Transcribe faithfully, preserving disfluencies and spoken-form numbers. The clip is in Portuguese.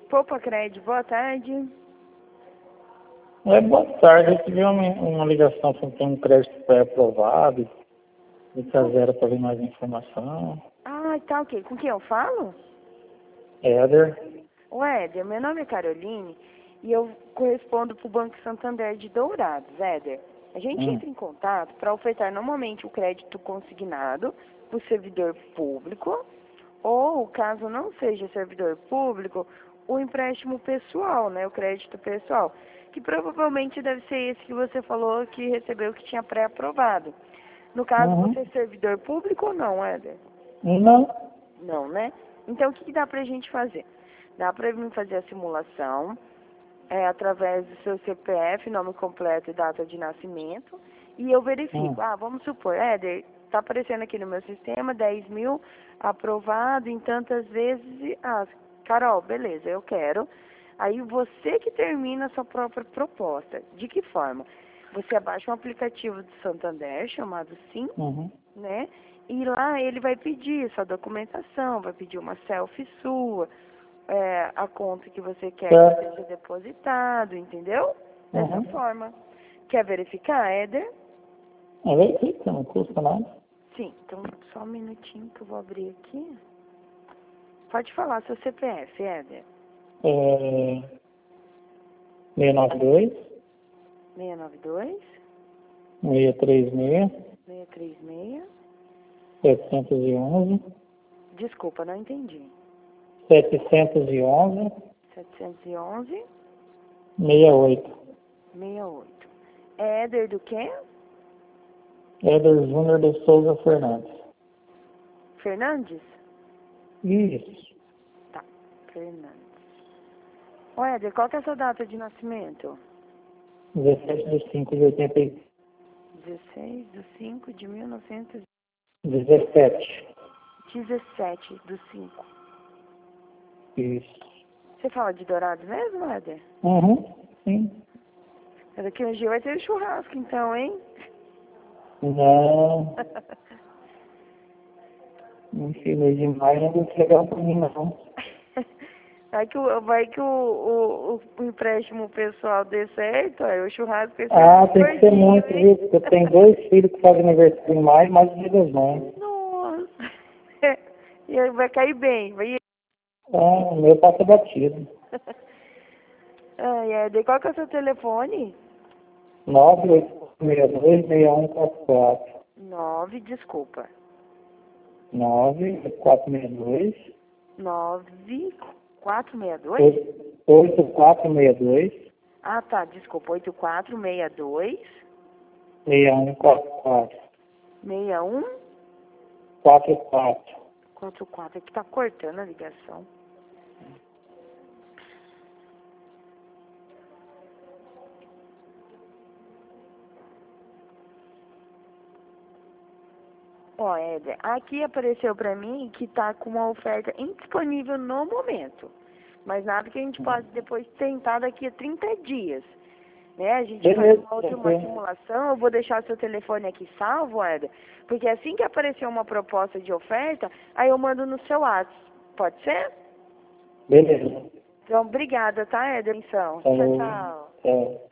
Poupa Crédito, boa tarde. É, boa tarde. Eu tive uma, uma ligação para ter um crédito pré-aprovado. Me trazeram para ver mais informação. Ah, tá ok. Com quem eu falo? Éder. O Éder, meu nome é Caroline e eu correspondo para o Banco Santander de Dourados, Éder. A gente Hum. entra em contato para ofertar normalmente o crédito consignado para o servidor público ou, caso não seja servidor público, o empréstimo pessoal, né, o crédito pessoal, que provavelmente deve ser esse que você falou que recebeu que tinha pré-aprovado. No caso, Uhum. você é servidor público ou não, Éder? Não. Não, né? Então, o que, que dá pra gente fazer? Dá pra mim fazer a simulação é, através do seu C P F, nome completo e data de nascimento, e eu verifico. Hum. Ah, vamos supor, Éder, tá aparecendo aqui no meu sistema dez mil aprovado em tantas vezes. E, ah, Carol, beleza, eu quero. Aí você que termina a sua própria proposta. De que forma? Você abaixa um aplicativo do Santander chamado Sim, Uhum. né? E lá ele vai pedir sua documentação, vai pedir uma selfie sua, é, a conta que você quer que Certo. seja depositado, entendeu? Dessa Uhum. forma. Quer verificar, Éder? É verifica, não custa nada. Sim, então só um minutinho que eu vou abrir aqui. Pode falar seu C P F, Éder. É seis nove dois, seis nove dois, seis três seis, seis três seis. setecentos e onze, Desculpa, não entendi. setecentos e onze, setecentos e onze, sessenta e oito. sessenta e oito. É Éder do quê? Éder Júnior de Souza Fernandes. Fernandes? Isso. Tá, Fernandes. Ô, Éder, qual que é a sua data de nascimento? dezessete de cinco de oitenta e dezesseis de cinco de mil novecentos dezessete. e dezessete do cinco. Isso. Você fala de Dourados mesmo, Éder? Uhum. Sim. Daqui um dia vai ter churrasco, então, hein? Não. Enfim, mês de maio não é muito legal pra mim, não. Vai que, o, vai que o, o, o empréstimo pessoal dê certo, aí o churrasco vai ser Ah, tem que ser gordinho, muito, hein? viu? Porque eu tenho dois filhos que fazem aniversário em maio, mais o dia das mães. Nossa! E aí vai cair bem, vai. Ah, o meu passa batido. Ai, Éder, qual que é o seu telefone? nove oito seis dois, seis um quatro quatro. Nove, desculpa. nove oito quatro seis dois, Nove, quatro, seis, dois? oito quatro seis dois, Ah, tá, desculpa. Oito, quatro, seis, dois, seis um quatro quatro. seis, um, quatro quatro. quatro, quatro. Aqui tá cortando a ligação. Ó, Éder, aqui apareceu pra mim que tá com uma oferta indisponível no momento. Mas nada que a gente possa depois tentar daqui a trinta dias. Né? A gente faz Beleza, uma outra uma tranquilo. simulação, eu vou deixar seu telefone aqui salvo, Éder, porque assim que aparecer uma proposta de oferta, aí eu mando no seu WhatsApp. Pode ser? Beleza. Então, obrigada, tá, Éder? Então, tchau, Falou. tchau. Tchau.